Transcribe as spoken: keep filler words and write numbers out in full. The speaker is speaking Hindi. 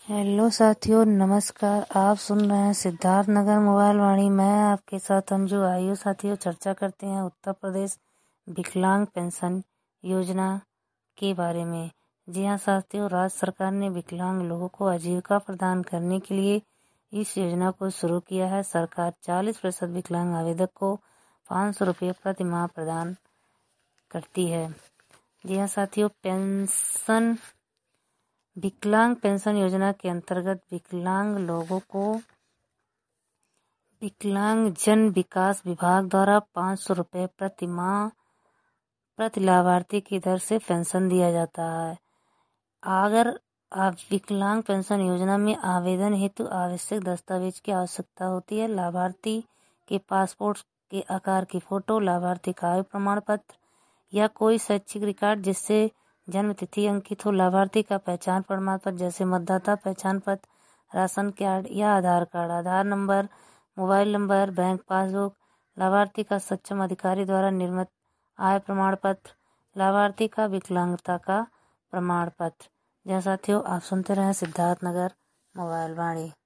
हेलो साथियों, नमस्कार। आप सुन रहे हैं सिद्धार्थ नगर मोबाइल वाणी। मैं आपके साथ अंजू। आइए साथियों, चर्चा करते हैं उत्तर प्रदेश विकलांग पेंशन योजना के बारे में। जी हाँ साथियों, राज्य सरकार ने विकलांग लोगों को आजीविका प्रदान करने के लिए इस योजना को शुरू किया है। सरकार चालीस प्रतिशत विकलांग आवेदक को पाँच सौ रुपये प्रति माह प्रदान करती है। जी हाँ साथियों, पेंशन विकलांग पेंशन योजना के अंतर्गत विकलांग लोगों को विकलांग जन विकास विभाग द्वारा पाँच सौ रुपये प्रति माह प्रति लाभार्थी की दर से पेंशन दिया जाता है। अगर आप विकलांग पेंशन योजना में आवेदन हेतु आवश्यक दस्तावेज की आवश्यकता होती है। लाभार्थी के पासपोर्ट के आकार की फोटो, लाभार्थी का आयु प्रमाण पत्र या कोई शैक्षिक रिकॉर्ड जिससे जन्म तिथि अंकित हो, लाभार्थी का पहचान प्रमाण पत्र जैसे मतदाता पहचान पत्र, राशन कार्ड या Aadhaar card, Aadhaar number, mobile number, bank passbook, लाभार्थी का सक्षम अधिकारी द्वारा निर्मित आय प्रमाण पत्र, लाभार्थी का विकलांगता का प्रमाण पत्र। जैसा साथियों, आप सुनते रहे सिद्धार्थ नगर मोबाइल वाणी।